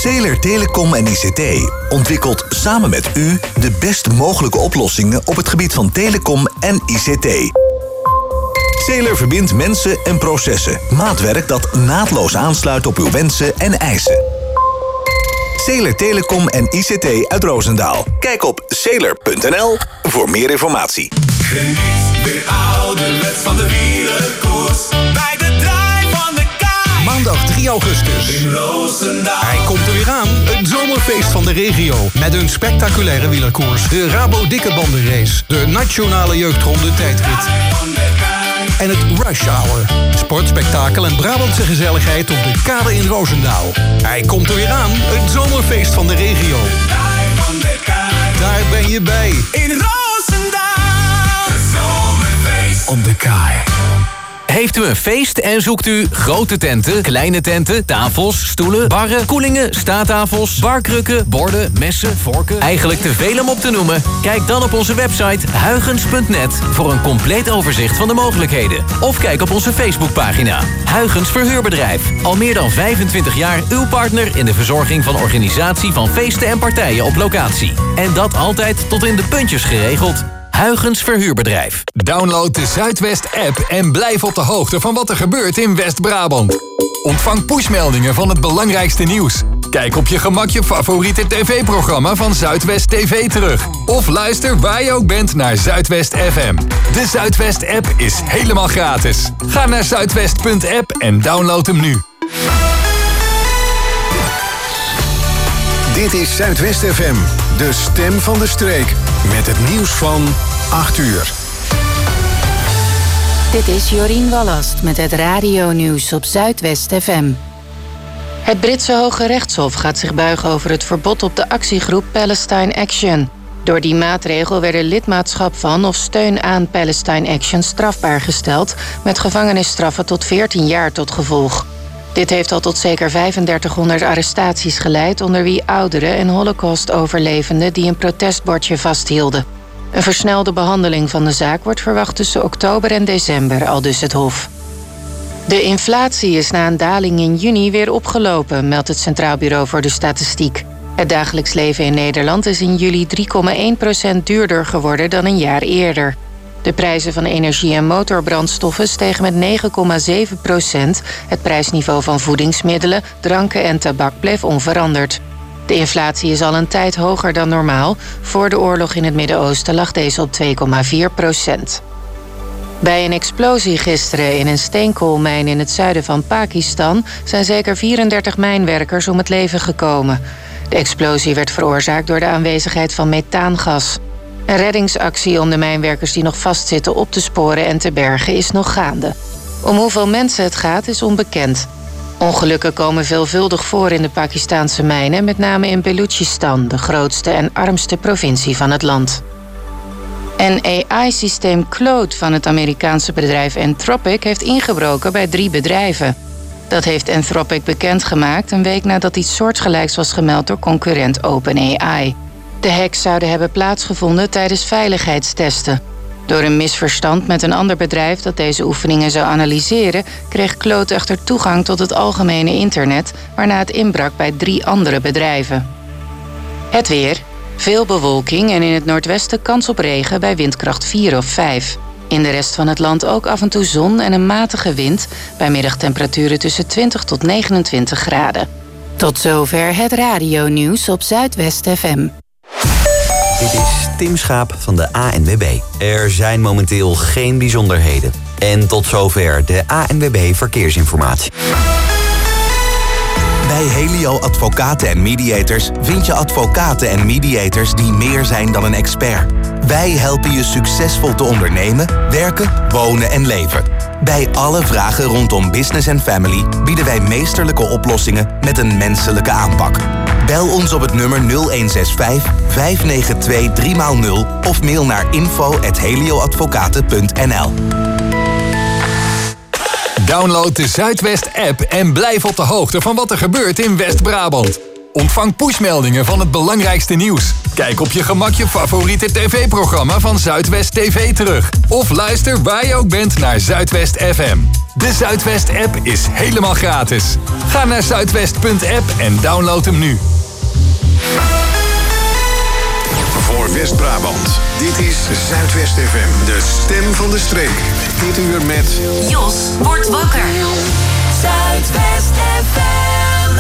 Zeeler Telecom en ICT ontwikkelt samen met u de best mogelijke oplossingen op het gebied van telecom en ICT. Zeeler verbindt mensen en processen. Maatwerk dat naadloos aansluit op uw wensen en eisen. Zeeler Telecom en ICT uit Roosendaal. Kijk op zeeler.nl voor meer informatie. Geniet weer ouderwets van de wielerkoers bij de Draai van de Kaai. Maandag 3 augustus. In Roosendaal. Hij komt er weer aan. Het zomerfeest van de regio. Met een spectaculaire wielerkoers. De Rabo Dikkerbandenrace. De Nationale Jeugdronde tijdrit. En het Rush Hour. Sportspektakel en Brabantse gezelligheid op de kade in Roosendaal. Hij komt er weer aan. Het zomerfeest van de regio. Daar ben je bij. In Roosendaal. Het zomerfeest Op de kaai. Heeft u een feest en zoekt u grote tenten, kleine tenten, tafels, stoelen, barren, koelingen, staattafels, barkrukken, borden, messen, vorken? Eigenlijk te veel om op te noemen? Kijk dan op onze website huygens.net voor een compleet overzicht van de mogelijkheden. Of kijk op onze Facebookpagina. Huygens Verhuurbedrijf. Al meer dan 25 jaar uw partner in de verzorging van organisatie van feesten en partijen op locatie. En dat altijd tot in de puntjes geregeld. Huygens Verhuurbedrijf. Download de Zuidwest-app en blijf op de hoogte van wat er gebeurt in West-Brabant. Ontvang pushmeldingen van het belangrijkste nieuws. Kijk op je gemak je favoriete tv-programma van Zuidwest TV terug. Of luister waar je ook bent naar Zuidwest FM. De Zuidwest-app is helemaal gratis. Ga naar zuidwest.app en download hem nu. Dit is Zuidwest FM, de stem van de streek. Met het nieuws van 8 uur. Dit is Jorien Wallast met het radionieuws op Zuidwest FM. Het Britse Hoge Rechtshof gaat zich buigen over het verbod op de actiegroep Palestine Action. Door die maatregel werden lidmaatschap van of steun aan Palestine Action strafbaar gesteld, met gevangenisstraffen tot 14 jaar tot gevolg. Dit heeft al tot zeker 3500 arrestaties geleid, onder wie ouderen en Holocaust-overlevenden die een protestbordje vasthielden. Een versnelde behandeling van de zaak wordt verwacht tussen oktober en december, aldus het Hof. De inflatie is na een daling in juni weer opgelopen, meldt het Centraal Bureau voor de Statistiek. Het dagelijks leven in Nederland is in juli 3,1% duurder geworden dan een jaar eerder. De prijzen van energie en motorbrandstoffen stegen met 9,7%. Het prijsniveau van voedingsmiddelen, dranken en tabak bleef onveranderd. De inflatie is al een tijd hoger dan normaal. Voor de oorlog in het Midden-Oosten lag deze op 2,4%. Bij een explosie gisteren in een steenkoolmijn in het zuiden van Pakistan zijn zeker 34 mijnwerkers om het leven gekomen. De explosie werd veroorzaakt door de aanwezigheid van methaangas. Een reddingsactie om de mijnwerkers die nog vastzitten op te sporen en te bergen is nog gaande. Om hoeveel mensen het gaat is onbekend. Ongelukken komen veelvuldig voor in de Pakistaanse mijnen, met name in Balochistan, de grootste en armste provincie van het land. En AI-systeem Claude van het Amerikaanse bedrijf Anthropic heeft ingebroken bij 3 bedrijven. Dat heeft Anthropic bekendgemaakt een week nadat iets soortgelijks was gemeld door concurrent OpenAI. De hacks zouden hebben plaatsgevonden tijdens veiligheidstesten. Door een misverstand met een ander bedrijf dat deze oefeningen zou analyseren, kreeg Claude echter toegang tot het algemene internet, waarna het inbrak bij 3 andere bedrijven. Het weer. Veel bewolking en in het noordwesten kans op regen bij windkracht 4 of 5. In de rest van het land ook af en toe zon en een matige wind, bij middagtemperaturen tussen 20 tot 29 graden. Tot zover het radionieuws op Zuidwest FM. Dit is Tim Schaap van de ANWB. Er zijn momenteel geen bijzonderheden. En tot zover de ANWB Verkeersinformatie. Bij Helio Advocaten en Mediators vind je advocaten en mediators die meer zijn dan een expert. Wij helpen je succesvol te ondernemen, werken, wonen en leven. Bij alle vragen rondom business en family bieden wij meesterlijke oplossingen met een menselijke aanpak. Bel ons op het nummer 0165 592 3x0 of mail naar info@helioadvocaten.nl. Download de Zuidwest-app en blijf op de hoogte van wat er gebeurt in West-Brabant. Ontvang pushmeldingen van het belangrijkste nieuws. Kijk op je gemak je favoriete tv-programma van Zuidwest TV terug. Of luister waar je ook bent naar Zuidwest FM. De Zuidwest-app is helemaal gratis. Ga naar zuidwest.app en download hem nu. Voor West-Brabant. Dit is Zuidwest FM, de stem van de streek. Dit uur met... Jos wordt wakker. Zuidwest FM.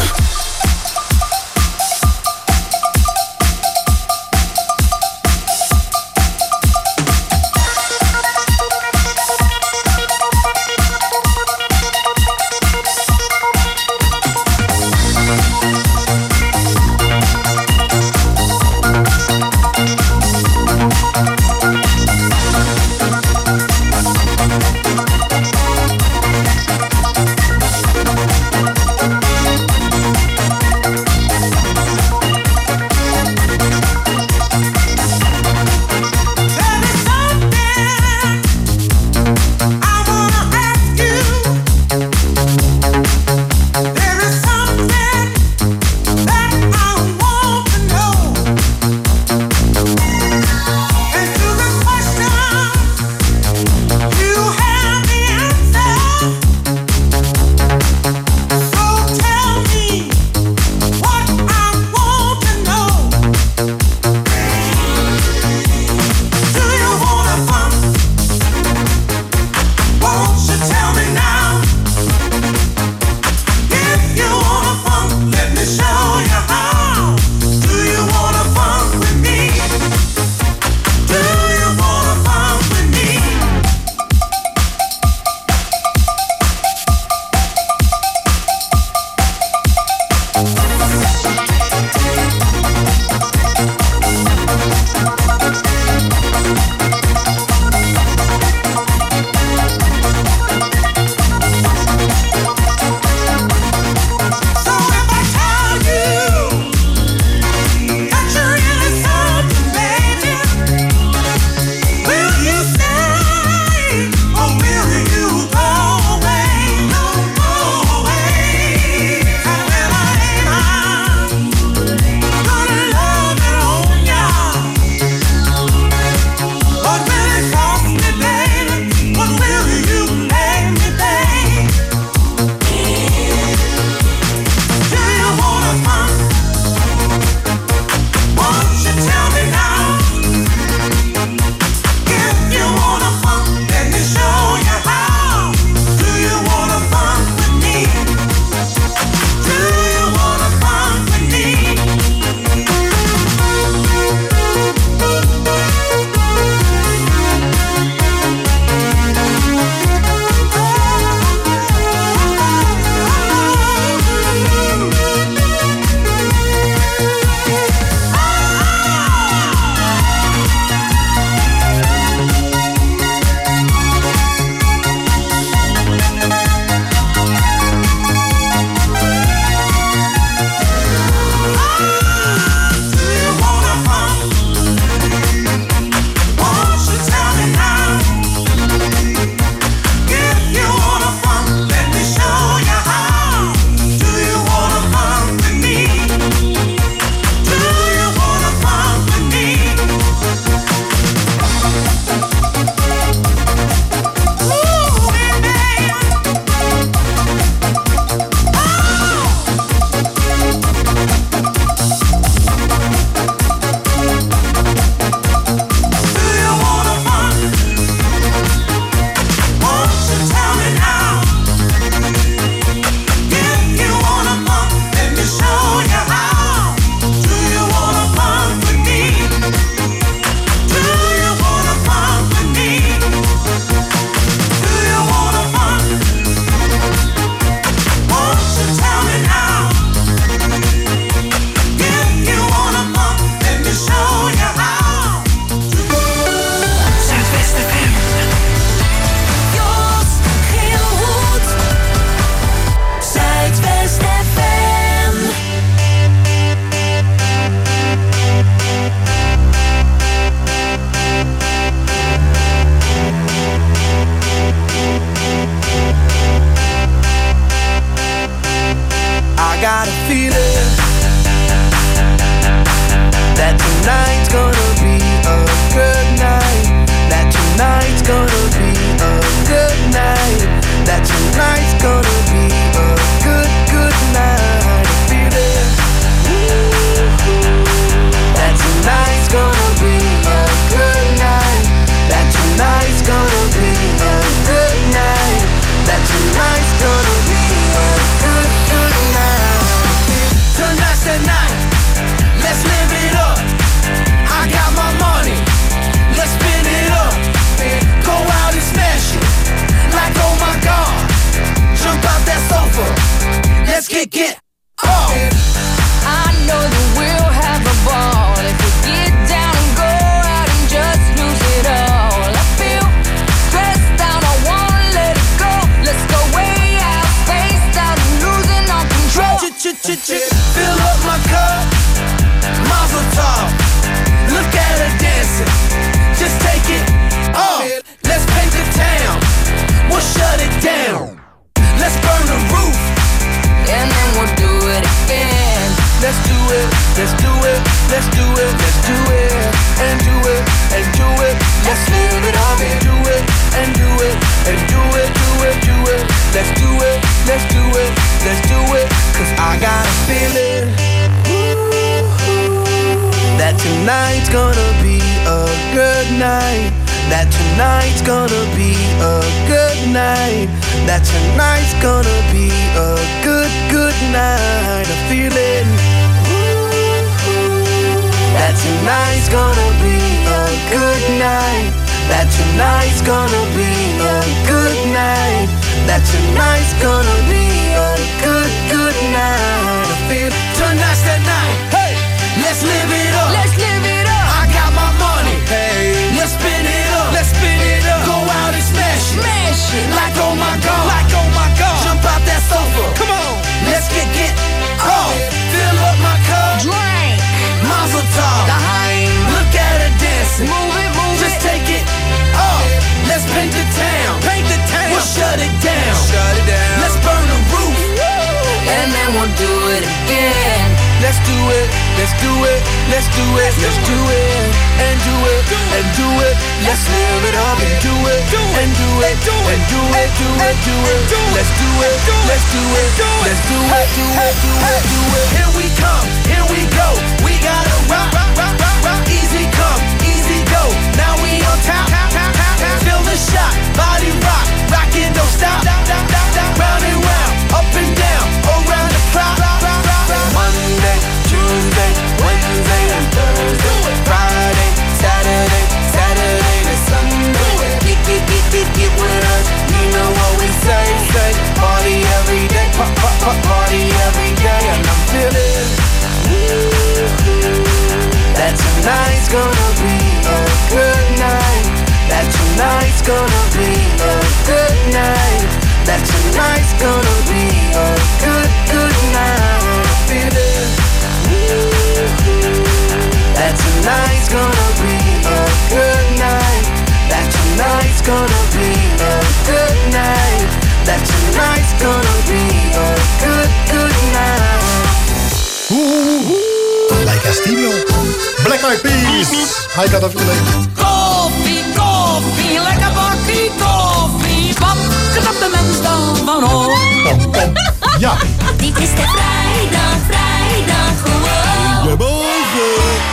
got a feeling that tonight's gonna be a good night. That tonight's gonna be a good night. That tonight's gonna be a good night. I feel it. That tonight's gonna be a good night. That tonight's gonna be a good night. That tonight's gonna be a good night. Tonight's the night. Let's live it up. I got my money. Let's spin it up. Go out and smash it. Like oh my God. Jump out that sofa. Let's get up. I know that we'll have a ball if we get down and go out and just lose it all. I feel stressed out, I wanna let it go. Let's go way out, spaced out, and losing all control. Fill up my cup, Mazel tov. Look at her dancing, just take it off. Let's paint the town, we'll shut it down. Let's burn the roof, and then we'll do it again. Let's do it, let's do it, let's do it, let's do it, and do it, and do it. Let's live it up and do it, and do it, and do it, do it, do it. Let's do it, let's do it, let's do it. Cause I got a feeling that tonight's gonna be a good night. That tonight's gonna be a good night. That tonight's gonna be a good night. I feel it. That tonight's gonna be a good night. That tonight's gonna be a good night. That tonight's gonna be a good night. I feel tonight's the night. Hey, let's live it up. Let's live it up. I got my money. Hey, let's spin it up. Let's spin it up. Go out and smash it. Smash it. Like oh my God. Like oh my God. Jump out that sofa. Come on. Let's get off. Fill up my cup. Drink. Mazel tov. Look at her dancing. Move it. Just take it off. Let's paint the town. We'll shut it down. Let's burn the roof. And then we'll do it again. Let's do it, let's do it, let's do it, let's do it, and do it, and do it. Let's live it up and do it, and do it, and do it, do it, do it. Let's do it, let's do it, let's do it, do it, do it, do it. Here we come, here we go. We gotta rock, rock, rock, rock, rock. Easy come, easy go. Now we on top, feel the shot, body rock, rockin', don't stop. Round and round, up and down, around the clock. Monday, Tuesday, Wednesday and Thursday, Friday, Saturday, Saturday to Sunday. Get with us, you know what we say. Party every day, party every day, and I'm feeling that tonight's gonna be a good night. That tonight's gonna be a good night. That tonight's gonna be a good night. Feeling that tonight's gonna be a good night. That tonight's gonna be a good night. That tonight's gonna be a good night. Like a Stevie. Black Eyed Peas. Hij gaat dat willen. Koffie, lekker bakkie koffie. Wat knapt de mens dan van hoor? Ja. Dit is de vrijdag gewoon. Goedemorgen.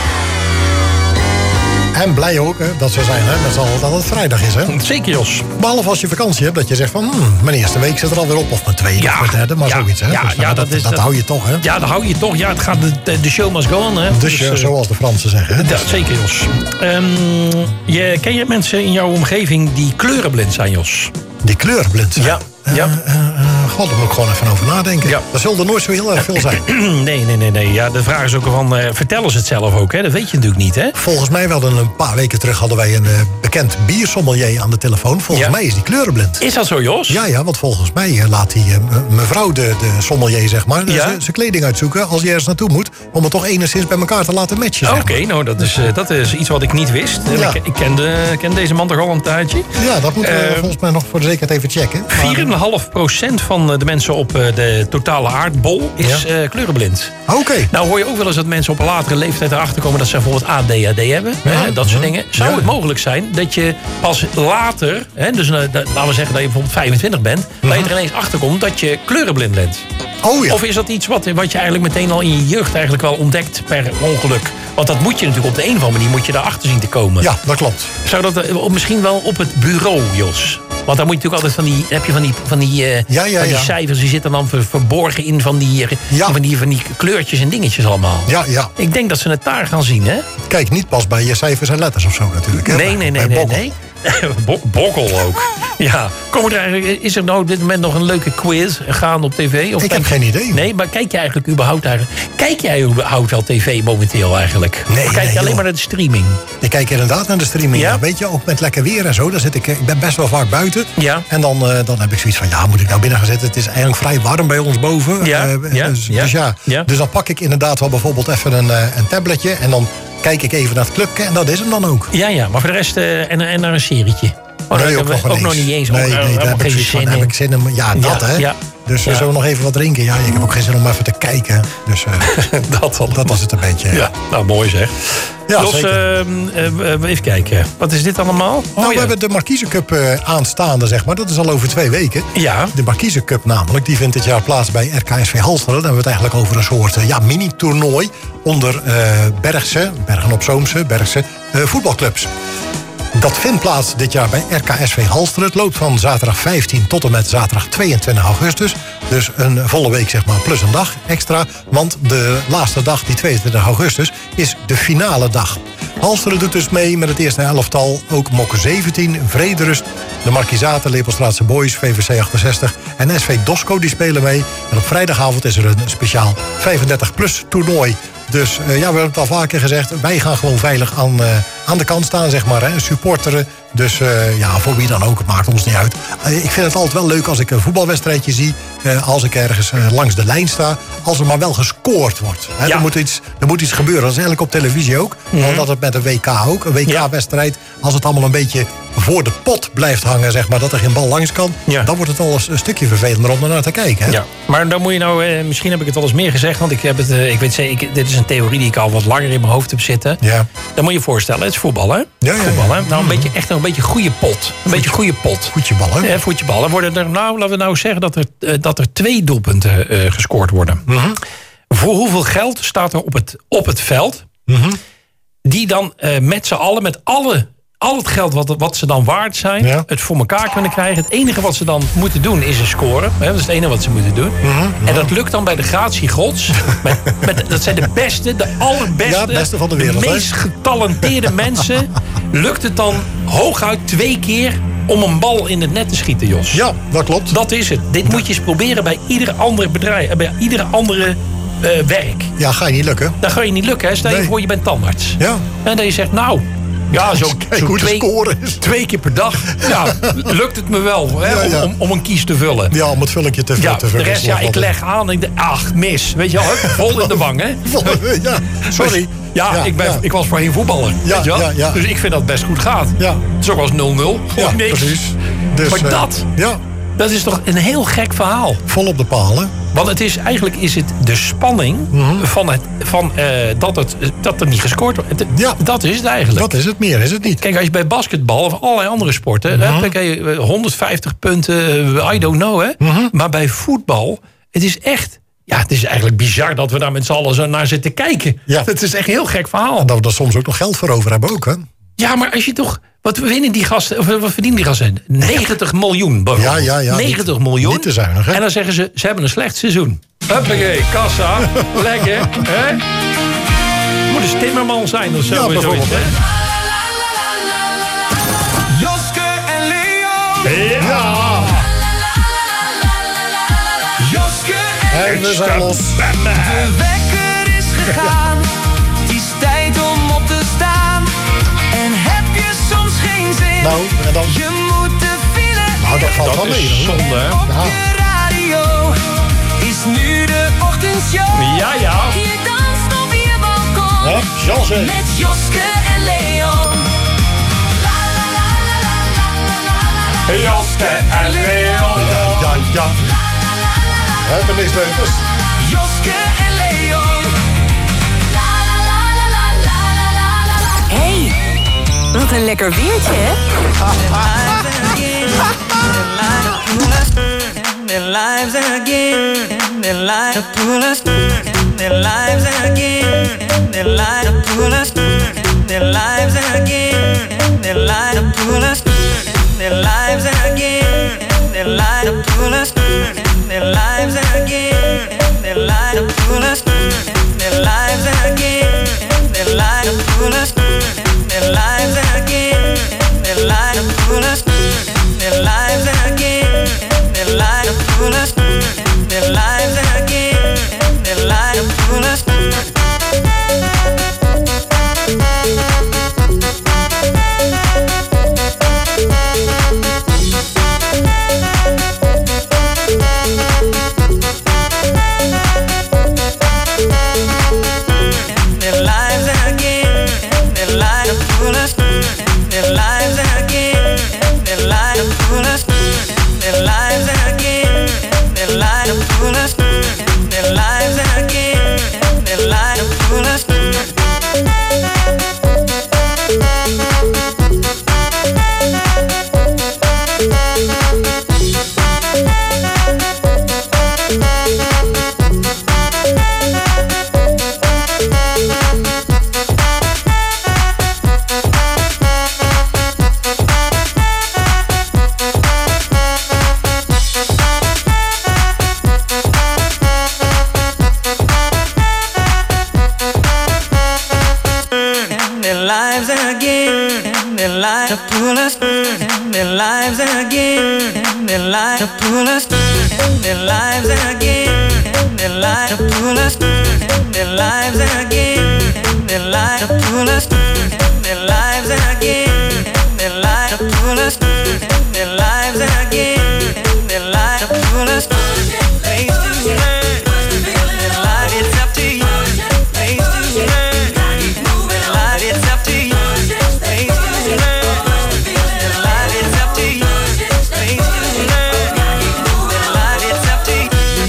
En blij ook hè, dat ze zijn, hè, met z'n allen dat het vrijdag is. Hè? Zeker, Jos. Behalve als je vakantie hebt, dat je zegt van... mijn eerste week zit er alweer op, of mijn tweede, of mijn derde, maar zoiets. Hè? Dus, dat hou je toch, hè? Ja, dat hou je toch. Ja, het gaat de show must go on, hè? Zoals de Fransen zeggen. Hè? Ja, zeker, Jos. Ken je mensen in jouw omgeving die kleurenblind zijn, Jos? Die kleurenblind zijn? Ja. God, daar moet ik gewoon even over nadenken. Ja. Dat zal er nooit zo heel erg veel zijn. Nee. Ja, de vraag is ook van, vertellen ze het zelf ook, hè? Dat weet je natuurlijk niet, hè? Volgens mij wel een paar weken terug hadden wij een bekend biersommelier aan de telefoon. Volgens mij is die kleurenblind. Is dat zo, Jos? Ja, want volgens mij laat die mevrouw, de sommelier, zeg maar, zijn kleding uitzoeken als hij ergens naartoe moet, om het toch enigszins bij elkaar te laten matchen. Oké, nou, dat is iets wat ik niet wist. Ik ken deze man toch al een tijdje. Ja, dat moeten we volgens mij nog voor de zekerheid even checken. 2,5% van de mensen op de totale aardbol is kleurenblind. Oké. Nou hoor je ook wel eens dat mensen op een latere leeftijd erachter komen dat ze bijvoorbeeld ADHD hebben. Dat soort dingen. Zou het mogelijk zijn dat je pas later, dus laten we zeggen dat je bijvoorbeeld 25 bent, dat je er ineens achter komt dat je kleurenblind bent? Oh ja. Of is dat iets wat je eigenlijk meteen al in je jeugd eigenlijk wel ontdekt per ongeluk? Want dat moet je natuurlijk op de een of andere manier moet je daarachter zien te komen. Ja, dat klopt. Zou dat misschien wel op het bureau, Jos? Want daar moet je natuurlijk altijd van die cijfers, die zitten dan verborgen in van die kleurtjes en dingetjes allemaal. Ja, ja. Ik denk dat ze het daar gaan zien, hè? Kijk, niet pas bij je cijfers en letters of zo natuurlijk. Hè? Nee. Bokkel ook. Ja. Is er nou op dit moment nog een leuke quiz gaan op tv? Of ik heb geen idee. Nee, maar kijk jij überhaupt wel tv momenteel eigenlijk? Nee, of kijk je alleen maar naar de streaming? Ik kijk inderdaad naar de streaming. Ja? Weet je, ook met lekker weer en zo. Ik ben best wel vaak buiten. Ja. En dan heb ik zoiets van, moet ik nou binnen gaan zitten? Het is eigenlijk vrij warm bij ons boven. Dus dan pak ik inderdaad wel bijvoorbeeld even een tabletje. En dan kijk ik even naar het clubje en dat is hem dan ook. Ja, maar voor de rest en naar een serietje. Nee, ook nog niet eens. Nee, daar heb ik zin in. Ja, dat hè. Ja. Dus zullen we nog even wat drinken? Ja, ik heb ook geen zin om even te kijken. Dus dat was het een beetje. Ja, nou mooi zeg. Ja, Los, even kijken. Wat is dit allemaal? We hebben de Markiezen Cup aanstaande, zeg maar. Dat is al over 2 weken. Ja. De Markiezen Cup namelijk. Die vindt dit jaar plaats bij RKSV Halsteren. Dan hebben we het eigenlijk over een soort mini-toernooi onder Bergen-op-Zoomse, Bergse voetbalclubs. Dat vindt plaats dit jaar bij RKSV Halsteren. Het loopt van zaterdag 15 tot en met zaterdag 22 augustus. Dus een volle week, zeg maar, plus een dag extra. Want de laatste dag, die 22 augustus, is de finale dag. Halsteren doet dus mee met het eerste elftal. Ook Mokke 17, Vrederust, de Markiezaten, Lepelstraatse Boys, VVC 68 en SV Dosco die spelen mee. En op vrijdagavond is er een speciaal 35-plus toernooi. Dus we hebben het al vaker gezegd, wij gaan gewoon veilig aan de kant staan, zeg maar. Hè, supporteren. Dus voor wie dan ook, het maakt ons niet uit. Ik vind het altijd wel leuk als ik een voetbalwedstrijdje zie. Als ik ergens langs de lijn sta. Als er maar wel gescoord wordt. Hè, er moet iets gebeuren. Dat is eigenlijk op televisie ook. Want dat het met een WK ook. Een WK-wedstrijd. Als het allemaal een beetje voor de pot blijft hangen, zeg maar. Dat er geen bal langs kan. Ja. Dan wordt het al een stukje vervelender om naar te kijken. Hè? Ja. Maar dan moet je nou, misschien heb ik het al eens meer gezegd. Want ik weet zeker, dit is een theorie die ik al wat langer in mijn hoofd heb zitten. Ja. Dan moet je je voorstellen, het is voetbal, hè? Voetbal, hè? Nou, een beetje goede pot. Een beetje goede pot. Voetjeballen. Ja, voetjeballen. Worden er laten we nou zeggen dat er 2 doelpunten gescoord worden. Mm-hmm. Voor hoeveel geld staat er op het veld? Mm-hmm. Die dan met z'n allen, met al het geld wat ze dan waard zijn, het voor elkaar kunnen krijgen. Het enige wat ze dan moeten doen is een scoren. Dat is het enige wat ze moeten doen. Mm-hmm. En dat lukt dan bij de gratie gods. Dat zijn de beste, de allerbeste, beste van de wereld, de meest getalenteerde mensen. Lukt het dan hooguit 2 keer om een bal in het net te schieten, Jos? Ja, dat klopt. Dat is het. Dit moet je eens proberen bij ieder andere bedrijf, bij iedere andere werk. Ja, ga je niet lukken. Dat ga je niet lukken. Hè? Stel je voor, je bent tandarts. Ja. En dan je zegt, nou, ja, zo 2 keer per dag. Ja, lukt het me wel hè, om een kies te vullen. Ja, om het vulletje te vullen. De rest, ik leg aan en ik denk, mis. Weet je wel, vol in de wang, hè? Ja, sorry. Ik was voorheen voetballer. Weet je wel? Ja. Dus ik vind dat het best goed gaat. Ja. Het is ook als 0-0. Gewoon niks. Precies. Dus, maar dat is toch een heel gek verhaal. Vol op de palen. Want eigenlijk is het de spanning dat er niet gescoord wordt. Dat is het eigenlijk. Dat is het, meer is het niet. Kijk, als je bij basketbal of allerlei andere sporten, dan krijg je 150 punten, I don't know, hè. Maar bij voetbal, het is echt, het is eigenlijk bizar dat we daar met z'n allen zo naar zitten kijken. Ja. Het is echt een heel gek verhaal. En dat we er soms ook nog geld voor over hebben ook, hè. Ja, maar als je toch... Wat verdienen die gasten? 90 miljoen. Ja. 90 miljoen. Niet te zuinig, hè? En dan zeggen ze hebben een slecht seizoen. Huppakee, kassa. Lekker, hè? Moet een timmerman zijn of zo. Ja, bijvoorbeeld. Joske en Leo. Ja. Joske en we zijn los. De wekker is gegaan. Het is tijd om op te staan. En heb je soms geen zin? Nou, en dan... Je moet de file. Nou, dat valt wel mee. Dat is zonde, hè? Op de radio is nu de ochtendshow. Ja. Je danst op je balkon. Jansen. Met Joske en Leon. Joske en Leon. Ja. Hebben niks leukers. Joske en Leo. Hey, wat een lekker weertje, hè? Their lives again, their lives to pull us, their lives again, their lives to pull us, their lives again, their lives to pull us, their lives again, their lives to pull us, their lives again, their lives to pull us, their lives again, their lives to pull us, their lives again, their lives to pull us, their lives again. Their lives pull us, their lives again, their lives pull us. Their lives again, their lives pull us, their lives again, their lives pull us. Their lives again, their lives pull us, their lives again, their lives pull us. Their lives again, their lives to pull us, their lives again, their lives to pull us, their lives again, their lives to pull us, their lives again, their lives to pull us, their lives again, their lives to pull us, their lives again, their lives to pull us. Place to learn, their life it's up to you. Place to learn. It's up to you. Place to learn. Their life it's up to you. Place to learn. Their life it's up to you.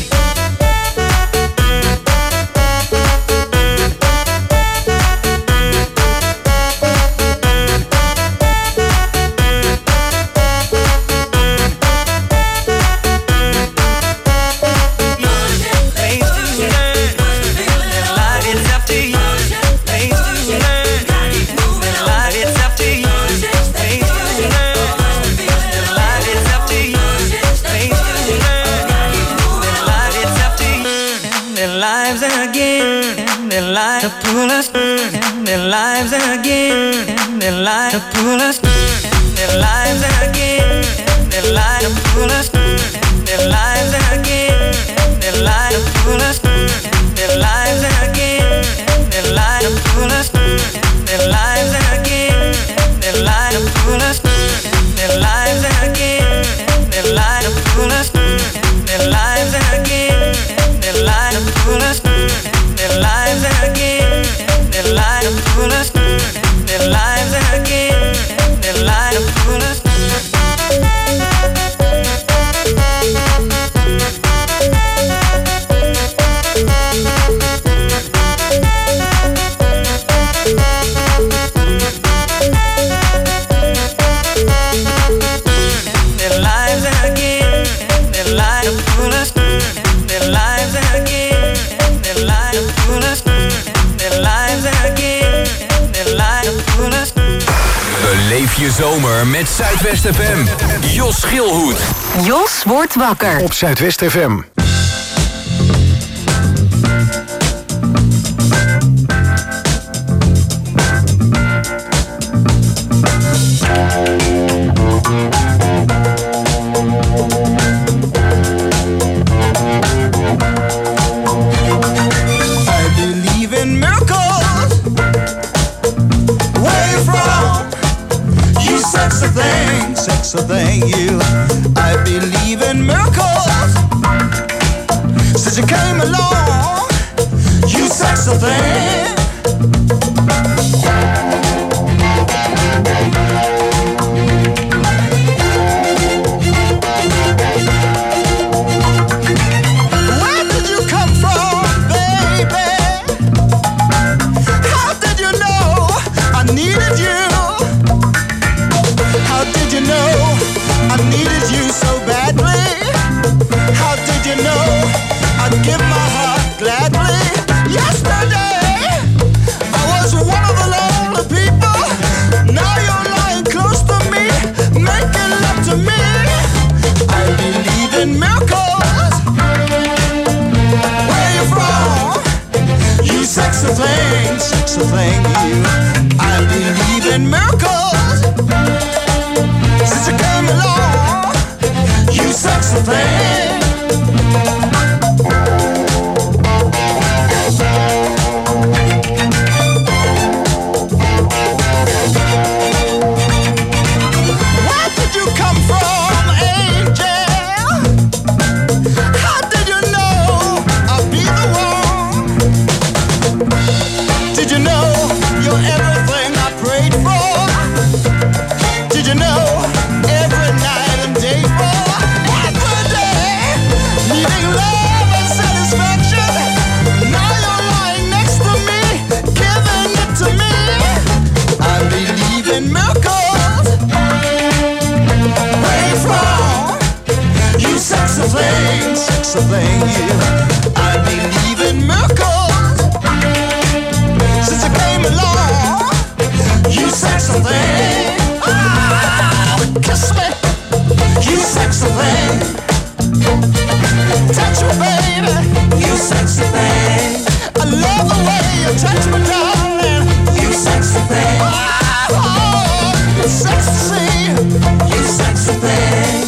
Their lives to pull us, their lives again, their lives to pull us, their lives again, their lives to pull us, their lives again, their lives to pull us, their lives again, their lives to pull us, their lives again, their lives to pull us, their lives again, their lives to pull us, their lives again, their lives to pull us. Their lives again, their lives to pull us, their lives again, their lives to pull us. Their lives again, their lives to pull us, their lives again, their lives to pull us, their lives again, their lives to pull us. Beleef je zomer met Zuidwest FM. Jos Schilhoed. Jos wordt wakker. Op Zuidwest FM. Sexy thing, you. I believe in miracles. Since you came along, you sexy thing. sexy thing, you. I believe in miracles since you came along, you sexy thing. Where did you come from, angel? How did you know I'll be the one? Did you know you're everything I prayed for? Did you know every night and day for? Every day, needing love and satisfaction. Now you're lying next to me, giving it to me. I believe in miracles. Where you from? You sexy thing, you. I believe in miracles since you came along. You sexy thing. Ah, kiss me. You sexy thing. Touch me, baby. You sexy thing. I love the way you touch me, darling. You sexy thing. Oh, it's sexy. You sexy thing.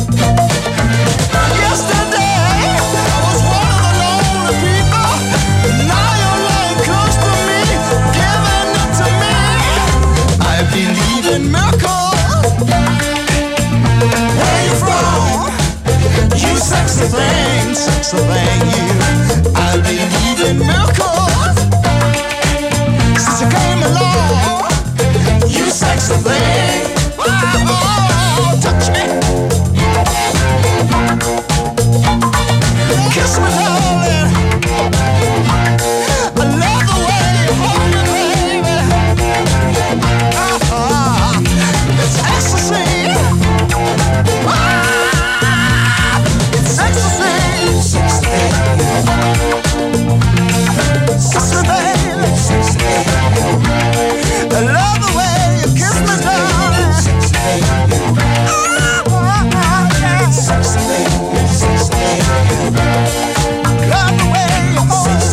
Yesterday, I was one of the lonely people. Now you're lying close to me, giving it to me. I believe in miracles. Where you from? You sexy thing, you. I believe in miracles since you came along. You sexy thing. Oh, touch me. Kiss me, darling. I love the way you hold me, baby. It's ecstasy. It's ecstasy. Sexy, baby. I love the way you kiss me, darling. Love the way you hold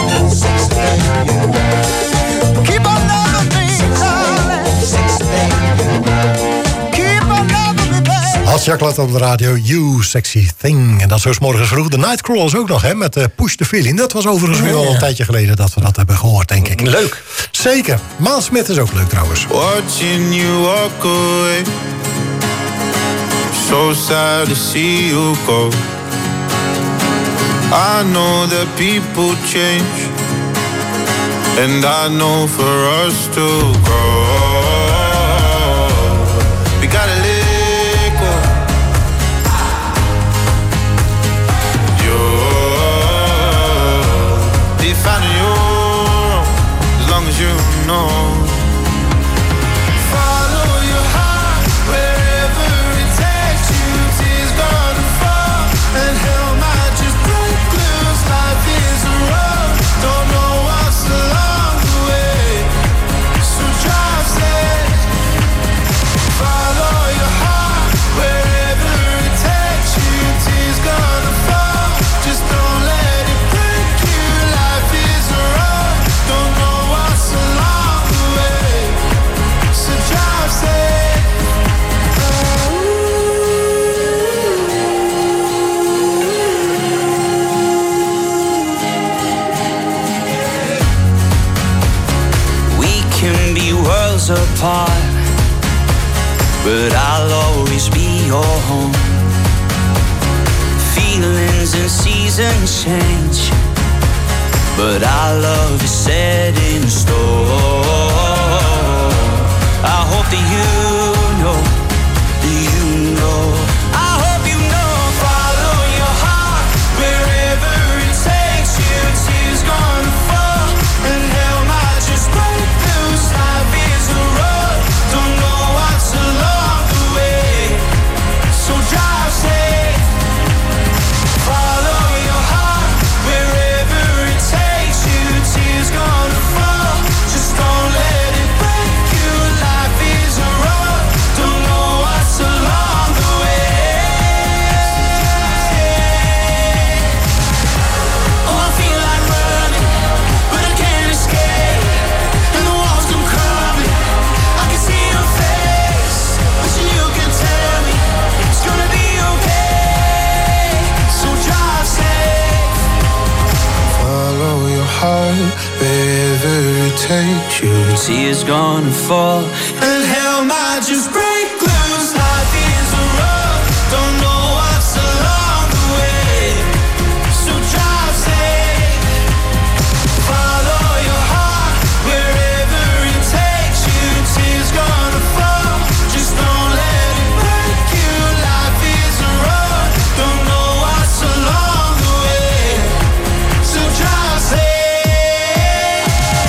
me. Keep on loving me, darling. Keep on loving me, baby. Als Jacqueline op de radio, You Sexy Thing. En dat zo 's morgens vroeg. De Nightcrawlers ook nog, hè, met Push the Feeling. Dat was overigens weer al een tijdje geleden dat we dat hebben gehoord, denk ik. Leuk. Zeker. Miles Smith is ook leuk trouwens. Watching you walk away, so sad to see you go. I know that people change, and I know for us to grow, we gotta let go. You're defining your own, as long as you know. Follow your heart wherever it takes you. Tears gonna fall and hell might just break loose. Life is a road, don't know what's along the way, so drive safe. Follow your heart wherever it takes you. Tears gonna fall, just don't let it break you. Life is a road, don't know what's along the way, so drive safe. We can be worlds apart, but I'll always be your home. Feelings and seasons change, but our love is set in stone. I hope that you know, I hope you know. Follow your heart wherever it takes you. Tears gonna fall and hell might just break loose. Life is a road, don't know what's along the way, so drive safe. Follow your heart wherever it takes you. Tears gonna fall, just don't let it break you. Life is a road, don't know what's along wherever it takes you. Tears gonna fall, and hell might just break loose. Life is a road, don't know what's along the way. So drive safe, follow your heart wherever it takes you. Tears gonna fall, just don't let it break you. Life is a road, don't know what's along the way. So drive safe,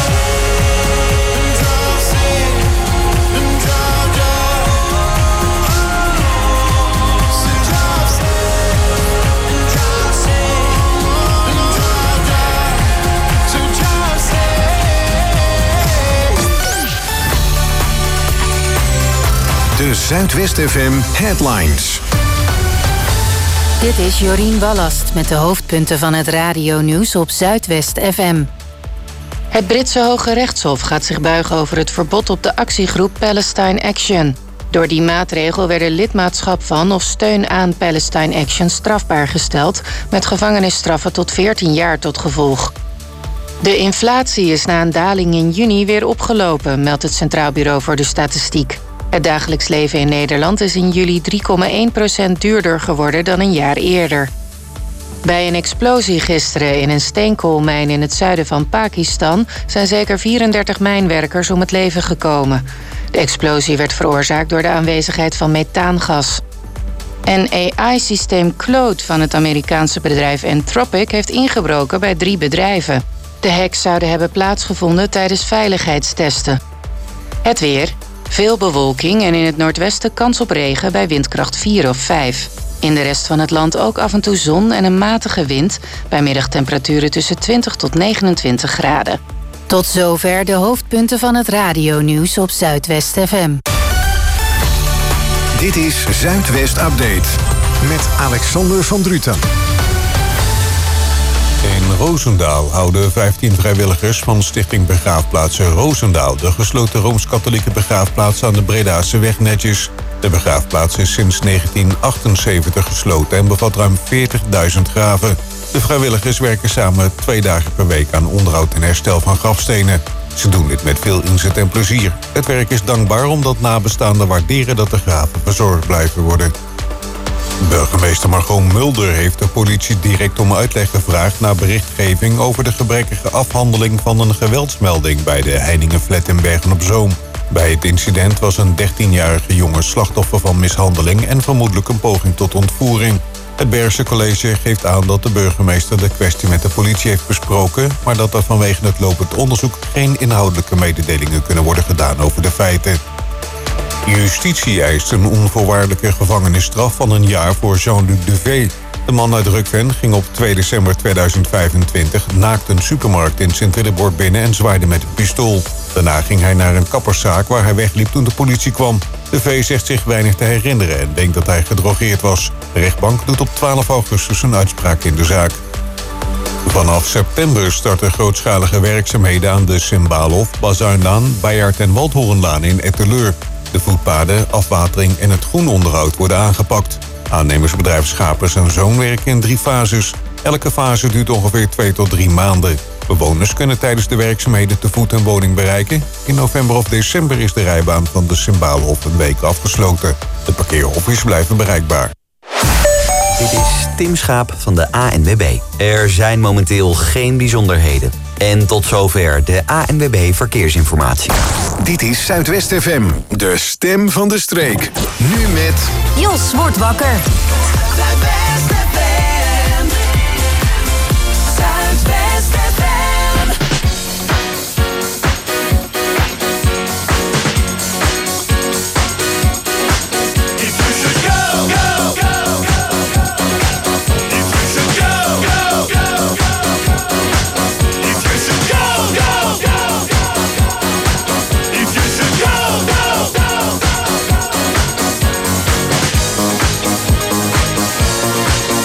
drive safe, and drive, so drive safe, and drive safe, and drive, so drive safe. De Zuidwest FM Headlines. Dit is Jorien Wallast met de hoofdpunten van het radionieuws op Zuidwest FM. Het Britse Hoge Rechtshof gaat zich buigen over het verbod op de actiegroep Palestine Action. Door die maatregel werden lidmaatschap van of steun aan Palestine Action strafbaar gesteld, met gevangenisstraffen tot 14 jaar tot gevolg. De inflatie is na een daling in juni weer opgelopen, meldt het Centraal Bureau voor de Statistiek. Het dagelijks leven in Nederland is in juli 3,1% duurder geworden dan een jaar eerder. Bij een explosie gisteren in een steenkoolmijn in het zuiden van Pakistan zijn zeker 34 mijnwerkers om het leven gekomen. De explosie werd veroorzaakt door de aanwezigheid van methaangas. Een AI-systeem Claude van het Amerikaanse bedrijf Anthropic heeft ingebroken bij 3 bedrijven. De hacks zouden hebben plaatsgevonden tijdens veiligheidstesten. Het weer. Veel bewolking en in het noordwesten kans op regen bij windkracht 4 of 5. In de rest van het land ook af en toe zon en een matige wind, bij middagtemperaturen tussen 20 tot 29 graden. Tot zover de hoofdpunten van het radionieuws op Zuidwest FM. Dit is Zuidwest Update met Alexander van Druten. In Roosendaal houden 15 vrijwilligers van Stichting Begraafplaatsen Roosendaal de gesloten Rooms-Katholieke begraafplaats aan de Bredaanse weg netjes. De begraafplaats is sinds 1978 gesloten en bevat ruim 40.000 graven. De vrijwilligers werken samen 2 dagen per week aan onderhoud en herstel van grafstenen. Ze doen dit met veel inzet en plezier. Het werk is dankbaar omdat nabestaanden waarderen dat de graven verzorgd blijven worden. Burgemeester Margot Mulder heeft de politie direct om uitleg gevraagd naar berichtgeving over de gebrekkige afhandeling van een geweldsmelding bij de Heiningenflat in Bergen-op-Zoom. Bij het incident was een 13-jarige jongen slachtoffer van mishandeling en vermoedelijk een poging tot ontvoering. Het Bergse College geeft aan dat de burgemeester de kwestie met de politie heeft besproken, maar dat er vanwege het lopend onderzoek geen inhoudelijke mededelingen kunnen worden gedaan over de feiten. Justitie eist een onvoorwaardelijke gevangenisstraf van 1 jaar voor Jean-Luc Devé. De man uit Rukven ging op 2 december 2025 naakt een supermarkt in Sint-Willebord binnen en zwaaide met een pistool. Daarna ging hij naar een kapperszaak waar hij wegliep toen de politie kwam. Devé zegt zich weinig te herinneren en denkt dat hij gedrogeerd was. De rechtbank doet op 12 augustus een uitspraak in de zaak. Vanaf september starten grootschalige werkzaamheden aan de Symbaalhof, Bazuinlaan, Beyaert en Waldhorenlaan in Etteleur. De voetpaden, afwatering en het groenonderhoud worden aangepakt. Aannemersbedrijf Schapers & Zoon werken in 3 fases. Elke fase duurt ongeveer 2 tot 3 maanden. Bewoners kunnen tijdens de werkzaamheden te voet een woning bereiken. In november of december is de rijbaan van de Symbaalhof een week afgesloten. De parkeerhofjes blijven bereikbaar. Dit is Tim Schaap van de ANWB. Er zijn momenteel geen bijzonderheden. En tot zover de ANWB Verkeersinformatie. Dit is Zuidwest FM, de stem van de streek. Nu met... Jos wordt wakker. Zuidwest FM. Zuidwest FM. If you should go, go, go, go. If you should go, go, go, go. If you should go, go, go, go. If you should go, go, go, go.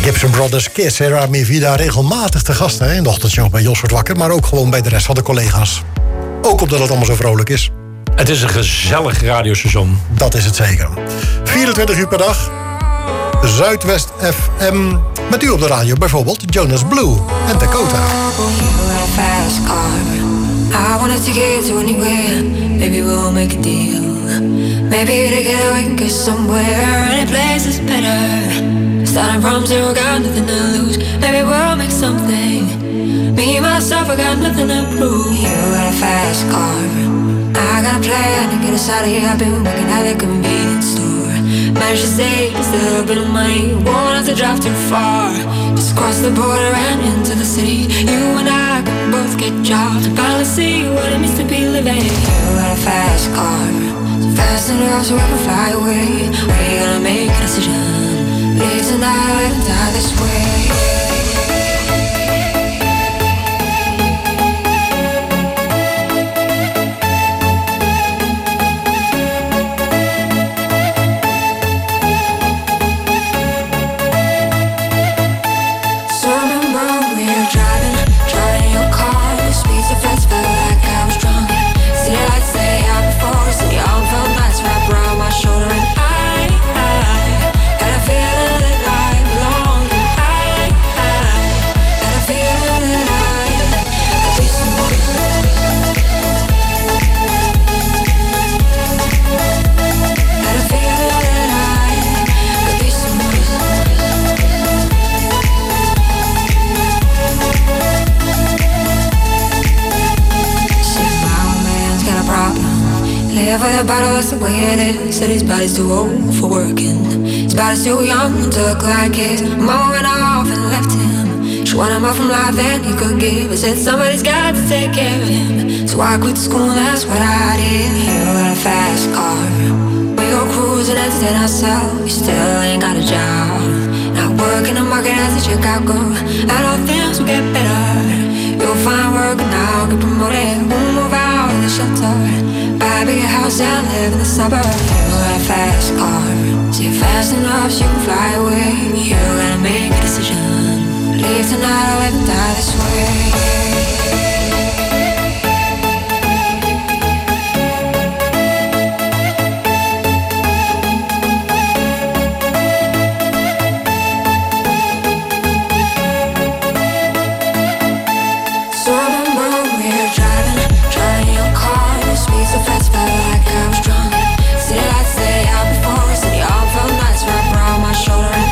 Gibson Brothers, Kiss, Era Mi Vida regelmatig te gast hè, in de ochtendshow bij Jos wordt wakker, maar ook gewoon bij de rest van de collega's. Ook omdat het allemaal zo vrolijk is. Het is een gezellig radiostation. Dat is het zeker. 24 uur per dag. Zuidwest FM. Met u op de radio bijvoorbeeld Jonas Blue en Dakota. I wanna take it to anywhere. Maybe we'll make a deal. Maybe together we can go somewhere. Any place is better. Starting from zero, got nothing to lose. Maybe we'll make something. Me, myself, I got nothing to prove. You got a fast car. I got a plan to get us out of here. I've been working at the convenience store. Managed to save just a little bit of money. Won't have to drive too far. Just cross the border and into the city. You and I can both get jobs. Finally see what it means to be living. You got a fast car. So fast enough so we can fly away. We're gonna make a decision. Live tonight and die this way. For the bottle, that's the way it is. Said his body's too old for working. His body's too young to look like his. Mama went off and left him. She wanted more from life than he could give. I said somebody's got to take care of him. So I quit school, that's what I did. You got a fast car. We go cruising and entertain ourselves. You still ain't got a job. Not working the market as a Chicago. And all things will get better. You'll find work now, get promoted. We'll move out of the shelter. Buy a bigger house and live in the suburbs. You got a fast car. So you're fast enough so you can fly away. You gotta make a decision. Leave tonight or live and die this way. Shoulder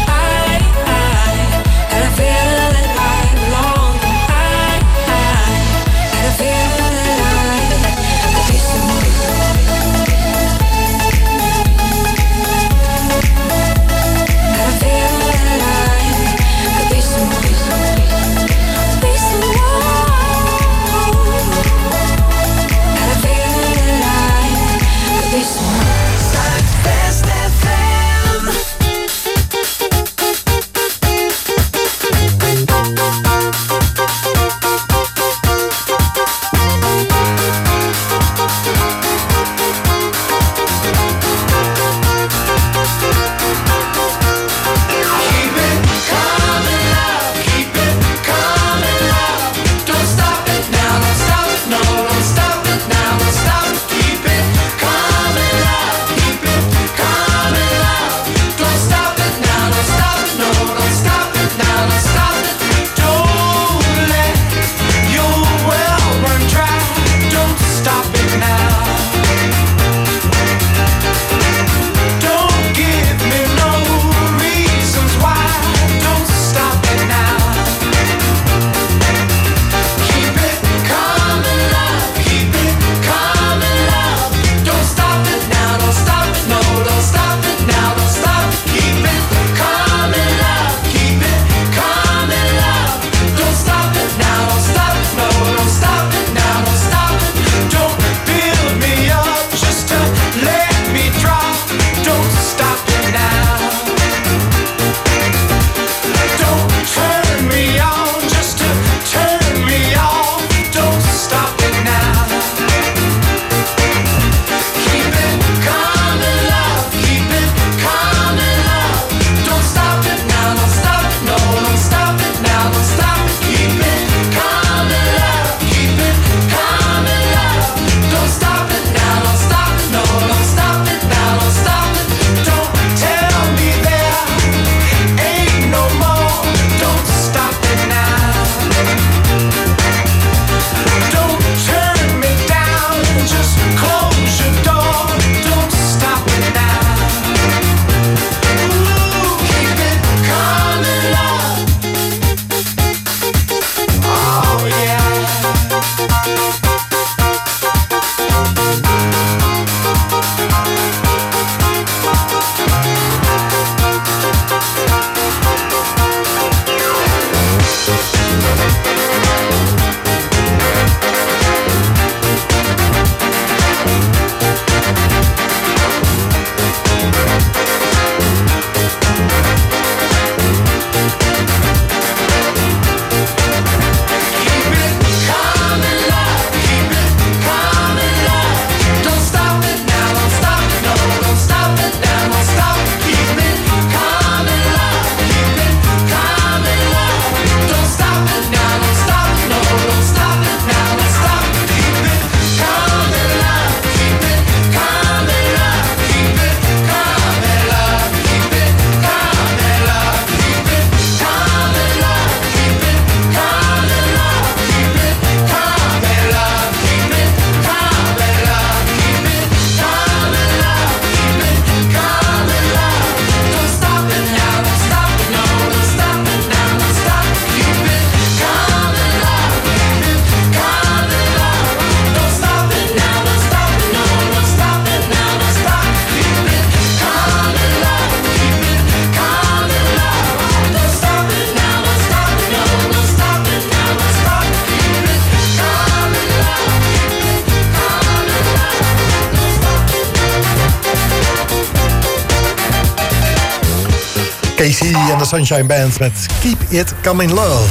Casey en de Sunshine Band met Keep It Coming Love.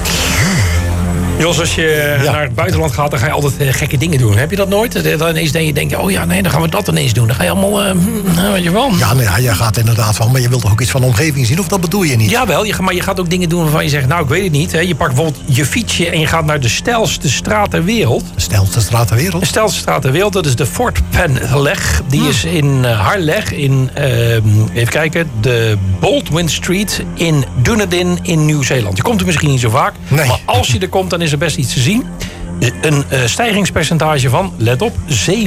Jos, als je naar het buitenland gaat, dan ga je altijd gekke dingen doen. Heb je dat nooit? Dan ineens denk je, oh ja, nee, dan gaan we dat ineens doen. Dan ga je allemaal, weet je wel. Ja, nou ja, je gaat inderdaad van, maar je wilt toch ook iets van de omgeving zien, of dat bedoel je niet? Jawel, maar je gaat ook dingen doen waarvan je zegt, nou, ik weet het niet. Hè. Je pakt bijvoorbeeld je fietsje en je gaat naar de steilste straat ter wereld. De steilste straat ter wereld? De steilste straat ter wereld, dat is de Fort Penleg. Die is in Harleg, in, even kijken, de Baldwin Street in Dunedin in Nieuw-Zeeland. Je komt er misschien niet zo vaak, maar als je er komt, dan is er best iets te zien. Een stijgingspercentage van, let op,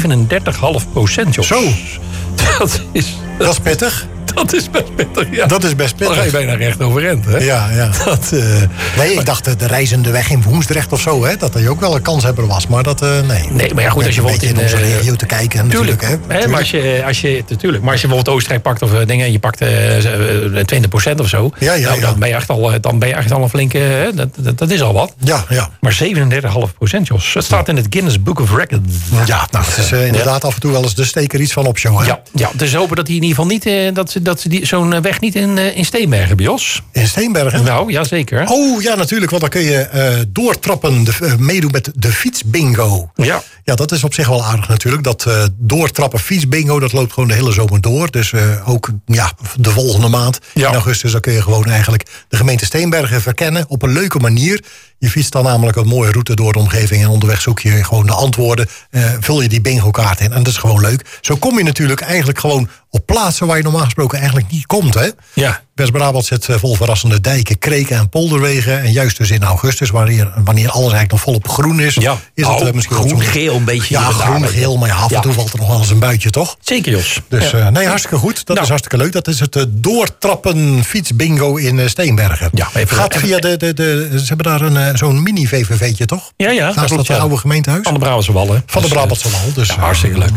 37,5%. Zo. Dat is pittig. Dat is best pittig, ja. Dat is best pittig. Dan ga je bijna recht overeind, hè? Ja. Nee, ik dacht de reizende weg in Woensdrecht of zo, hè, dat hij ook wel een kanshebber was, maar dat, nee. Nee, maar ja, goed, als je bijvoorbeeld in onze regio te kijken, natuurlijk, hè. Maar als je bijvoorbeeld Oostenrijk pakt of dingen, en je pakt 20% of zo, dan ben je echt al een flinke, dat is al wat. Ja. Maar 37,5%, Jos. Dat staat in het Guinness Book of Records. Ja, nou, het is inderdaad af en toe wel eens de steek er iets van op, jongen. Ja, dus hopen dat hij in ieder geval niet, dat ze zo'n weg niet in Steenbergen hebben, Jos. In Steenbergen? Nou, ja, zeker. Oh, ja, natuurlijk, want dan kun je doortrappen, meedoen met de fietsbingo. Ja. Ja, dat is op zich wel aardig natuurlijk. Dat doortrappen fietsbingo, dat loopt gewoon de hele zomer door. Dus ook de volgende maand, in augustus, dan kun je gewoon eigenlijk de gemeente Steenbergen verkennen op een leuke manier. Je fietst dan namelijk een mooie route door de omgeving en onderweg zoek je gewoon de antwoorden. Vul je die bingo-kaart in en dat is gewoon leuk. Zo kom je natuurlijk eigenlijk gewoon op plaatsen waar je normaal gesproken eigenlijk niet komt, hè? Ja. West-Brabant zit vol verrassende dijken, kreken en polderwegen. En juist dus in augustus, wanneer alles eigenlijk nog volop groen is, is het misschien groen-geel een beetje. Ja, groen-geel, maar af en toe valt er nog wel eens een buitje, toch? Zeker, Jos. Dus nee, hartstikke goed. Dat is hartstikke leuk. Dat is het doortrappen fietsbingo in Steenbergen. Ja, gaat via ze hebben daar zo'n mini-VVV'tje, toch? Ja. Naast dat oude gemeentehuis. Van de Brabantse Wallen. Van de Brabantse Wal. Dus hartstikke leuk.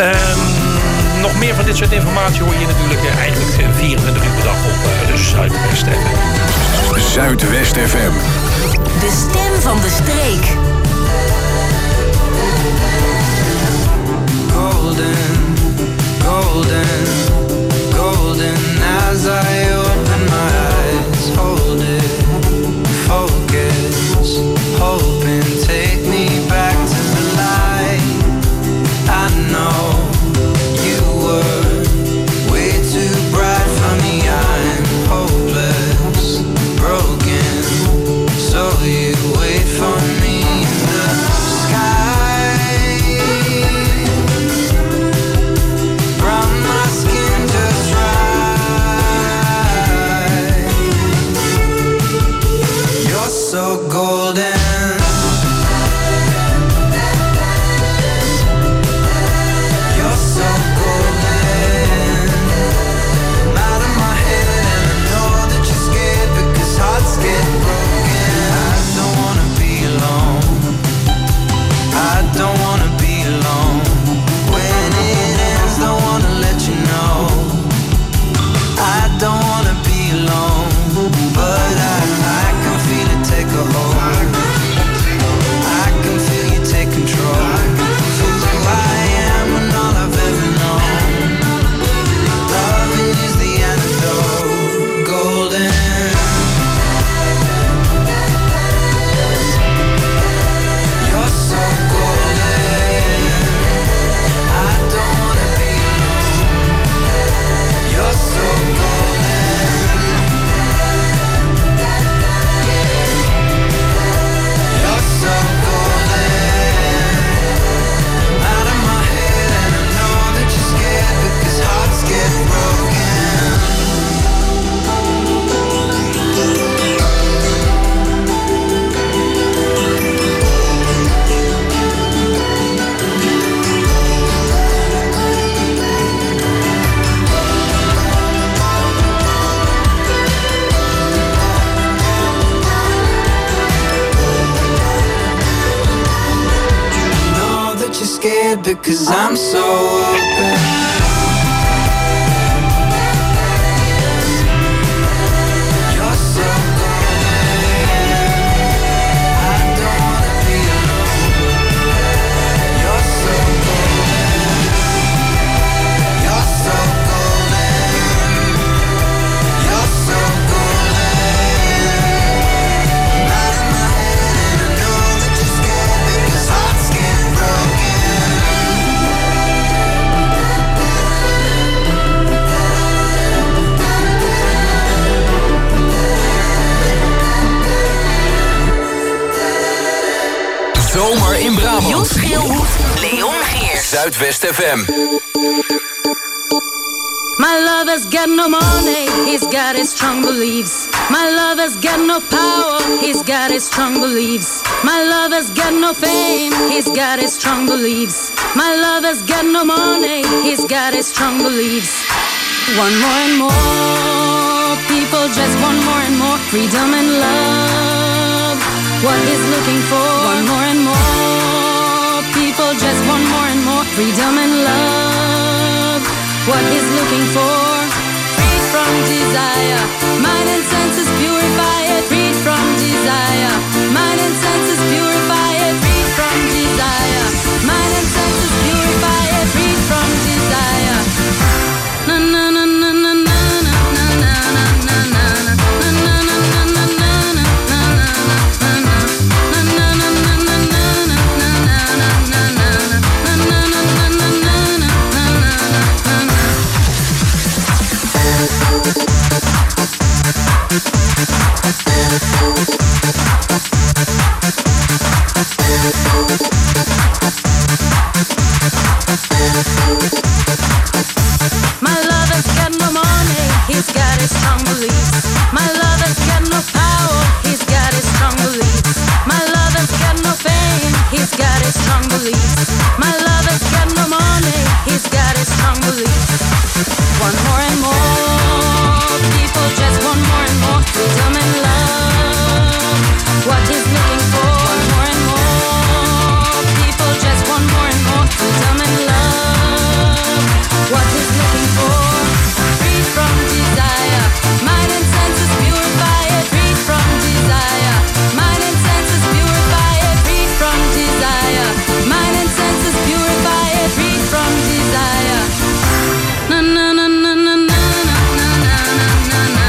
Nog meer van dit soort informatie hoor je natuurlijk eigenlijk 24 uur per dag op de Zuidwest FM. Zuidwest FM. De stem van de streek. Golden, golden, golden as I open my eyes. Hold it, focus, hoping take me back to the light. I know you were way too bright for me. I'm hopeless, broken, so you wait for me in the sky. Brown my skin just right. You're so golden. Because I'm so open. You're so golden. I don't wanna be alone. You're so golden. You're so golden. You're so Zomer in Brabant. Jos Geelhoed, Leon Geers. Zuidwest FM. My lover's got no money, he's got his strong beliefs. My lover's got no power, he's got his strong beliefs. My lover's got no fame, he's got his strong beliefs. My lover's got no money, he's got his strong beliefs. One more and more, people just want more and more freedom and love. What he's looking for, one more and more, people just want more and more freedom and love. What he's looking for, freed from desire, mind and senses purify it, freed from desire, mind and senses purify it, freed from desire, mind and senses purify it, freed from desire. Na na na na na na na na na na My lover's got no money, he's got his strong beliefs. My lover's got no power, he's got his strong beliefs. My lover's got no fame, he's got his strong beliefs. My lover's got no money, he's got his strong beliefs. One more and more, people just want more and more freedom and love. What he's looking for, one more and more, people just want more and more freedom and love. What he's looking for, freed from desire, mind and senses purify it, freed from desire, mind and senses purify it, freed from desire, mind and senses purify it, freed from desire. Na na na na na na na na na na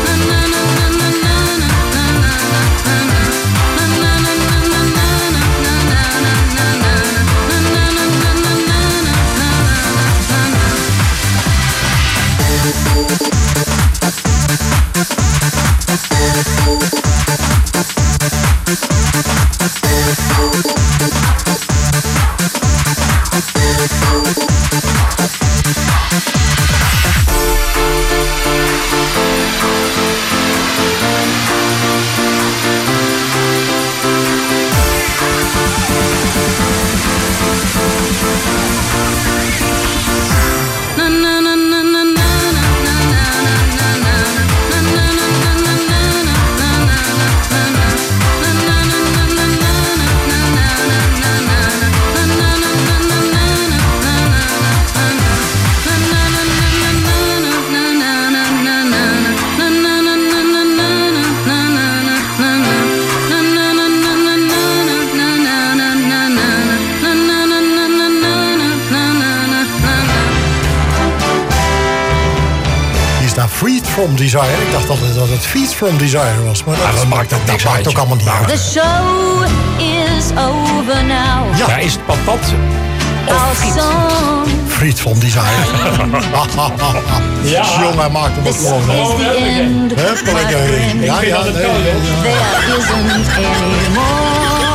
From Desire. Ik dacht altijd dat het Feed from Desire was. Maar dat maakt ook allemaal niet uit. The show is over now. Ja, is het patat of friet? Friet from Desire. Ja. Jongen, hij maakt hem ook gewoon. Huppeleke. Ja, ja. There isn't anymore.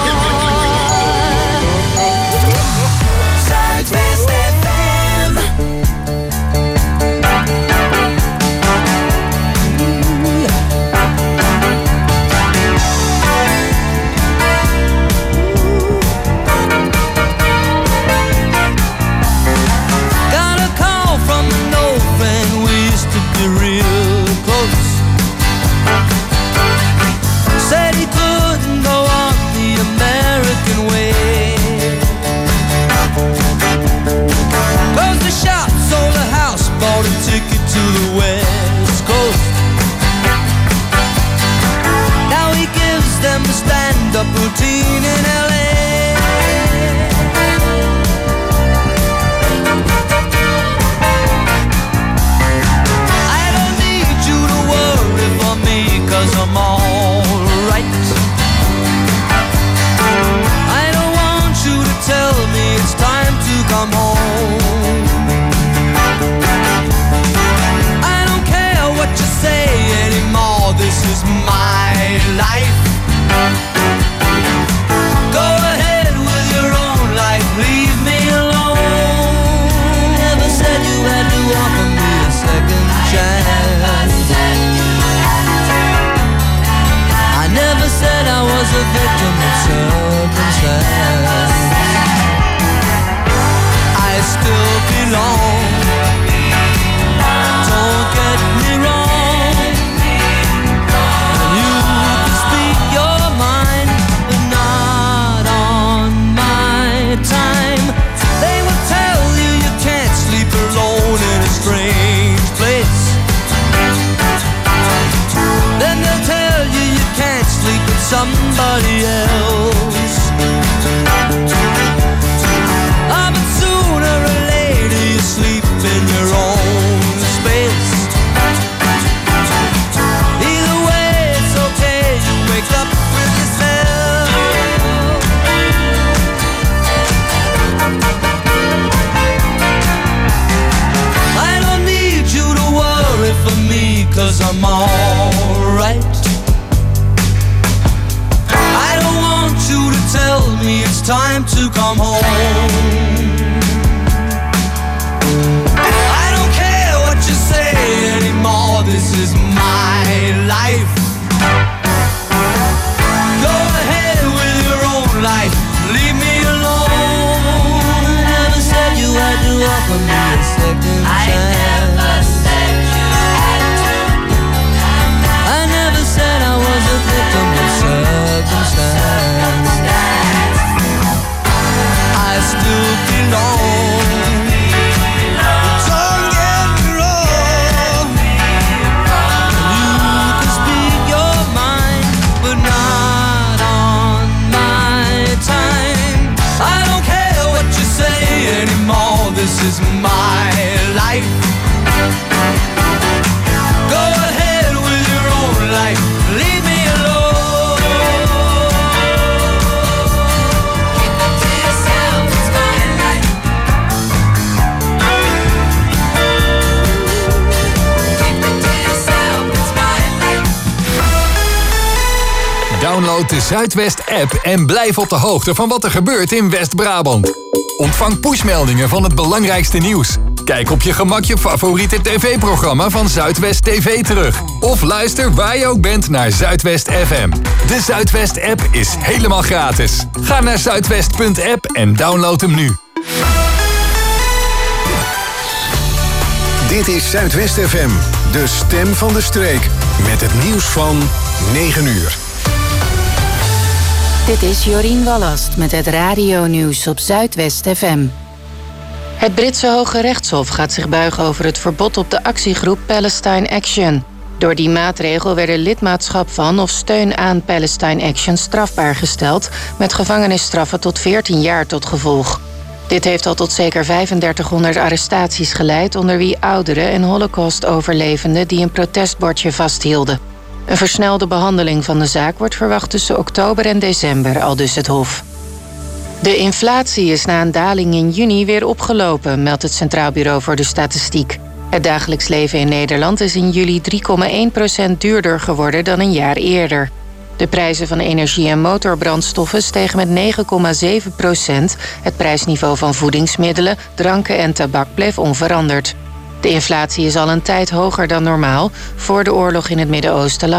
Zuidwest FM. Real close. Said he couldn't go on the American way. Closed the shop, sold a house, bought a ticket to the West Coast. Now he gives them a stand-up routine in LA. Cause I'm alright. I don't want you to tell me it's time to come home. I don't care what you say anymore, this is my life. Go ahead. somebody else. But sooner or later you sleep in your own space. Either way it's okay, you wake up with yourself. I don't need you to worry for me, 'cause I'm alright. I don't want you to tell me it's time to come home. I don't care what you say anymore, this is my life. Go ahead with your own life, leave me alone. I never said you had to offer me a second chance. I never said I was a victim of circumstance. I still belong. Don't get me wrong. You can speak your mind, but not on my time. I don't care what you say anymore, this is my life. Go ahead with your own life, leave me alone. Keep it to yourself, it's my life. Keep it to yourself, it's my life. Download de Zuidwest-app en blijf op de hoogte van wat er gebeurt in West-Brabant. Ontvang pushmeldingen van het belangrijkste nieuws. Kijk op je gemak je favoriete tv-programma van Zuidwest TV terug. Of luister waar je ook bent naar Zuidwest FM. De Zuidwest-app is helemaal gratis. Ga naar zuidwest.app en download hem nu. Dit is Zuidwest FM, de stem van de streek. Met het nieuws van 9 uur. Dit is Jorien Wallast met het radionieuws op Zuidwest FM. Het Britse Hoge Rechtshof gaat zich buigen over het verbod op de actiegroep Palestine Action. Door die maatregel werden lidmaatschap van of steun aan Palestine Action strafbaar gesteld, met gevangenisstraffen tot 14 jaar tot gevolg. Dit heeft al tot zeker 3500 arrestaties geleid, onder wie ouderen en Holocaust-overlevenden die een protestbordje vasthielden. Een versnelde behandeling van de zaak wordt verwacht tussen oktober en december, aldus het Hof. De inflatie is na een daling in juni weer opgelopen, meldt het Centraal Bureau voor de Statistiek. Het dagelijks leven in Nederland is in juli 3,1% duurder geworden dan een jaar eerder. De prijzen van energie en motorbrandstoffen stegen met 9,7%. Het prijsniveau van voedingsmiddelen, dranken en tabak bleef onveranderd. De inflatie is al een tijd hoger dan normaal. Voor de oorlog in het Midden-Oosten lag